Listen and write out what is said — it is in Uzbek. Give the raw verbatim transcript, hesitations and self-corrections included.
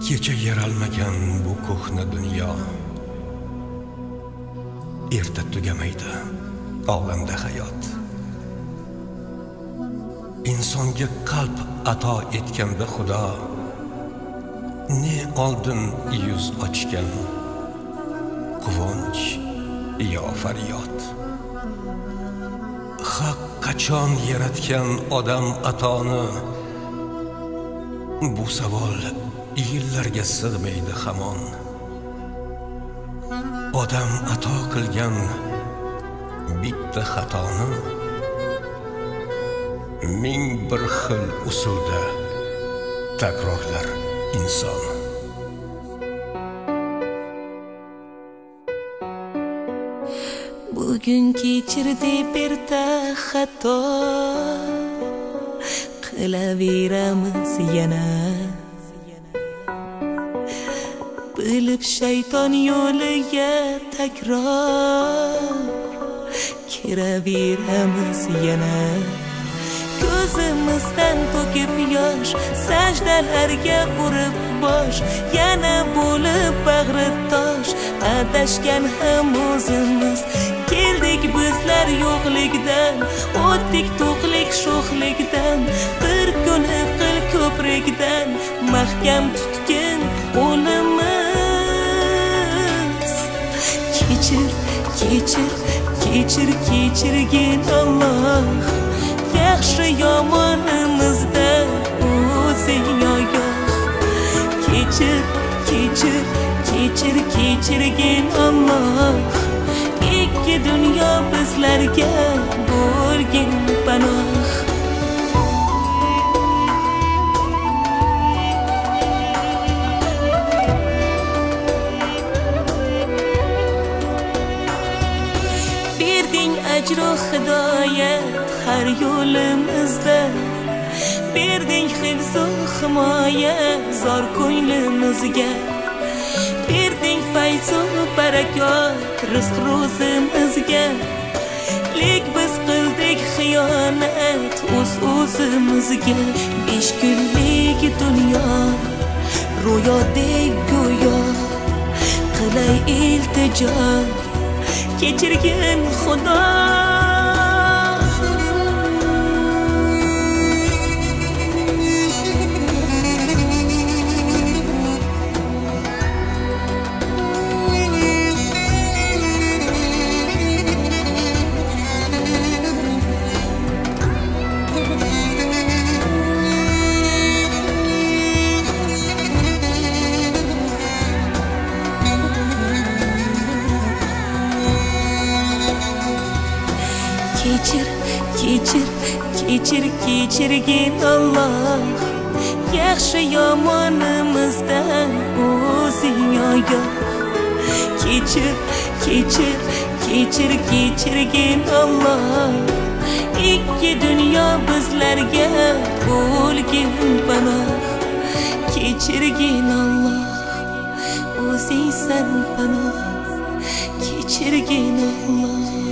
Kecha yaralmagan bu ko'hna dunyo, erta tugamaydi olamda hayot. Insonga qalb ato etganda Xudo, ne oldin yuz ochgan, quvonch yo faryod. Haq qachon yaratgan odam atoni, bu savol yillarga sig'maydi hamon. Odam ato qilgan bitta xatoni ming bir xil usulda takrorlar inson. Bugun kechirdi birta xato, qilaveramiz yana. Bilib shayton yo'liga takror kiraveramiz yana. Ko'zimizdan to'kib yosh, sajdalarga urib bosh, yana bo'lib bag'ri tosh. Adashgan ham o'zimiz, keldik bizlar yo'qlikdan, o'tdik to'qlik sho'xlikdan. Bir kuni qil ko'prikdan, mahkam tutgin qo'limiz. Kechir, kechir, kechir, kechirgin Alloh, yaxshi yomonimizda o'zing ogoh. Kechir, kechir, kechir, kechirgin Alloh, ikki dunyo bizlarga bo'lgin panoh. Berding ajru hidoyat har yo'limizda, berding hifz-u himoya zor ko'nglimizga, berding fayz-u barakot rizq ro'zimizga. Lek biz qildik xiyonat o'z o'zimizga. Besh kunlik dunyo ro'yodek go'yo, qilay iltijo, kechirgin Xudo. Kechir, kechir, kechir, kechirgin Alloh, yaxshi yomonimizdan o'zing ogoh. Kechir, kechir, kechir, kechirgin Alloh, ikki dunyo bizlarga bo'lgin panoh. Kechirgin Alloh, o'zingsan panoh. Kechirgin Alloh.